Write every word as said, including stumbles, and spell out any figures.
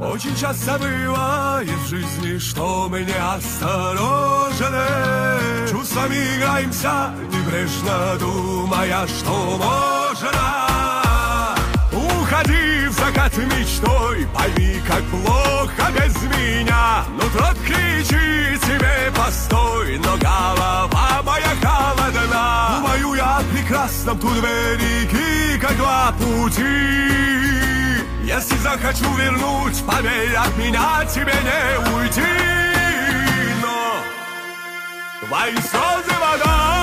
Очень часто бывает в жизни, что мы неосторожны, чувствами играемся, небрежно думая, что можно. Уходи в закат мечтой, пойми, как плохо без меня. Нутро кричит тебе постой, но голова моя холодна. Думаю я о прекрасном, тут береги, как два пути. Если захочу вернуть, поверь, от меня тебе не уйти. Но твои слезы вода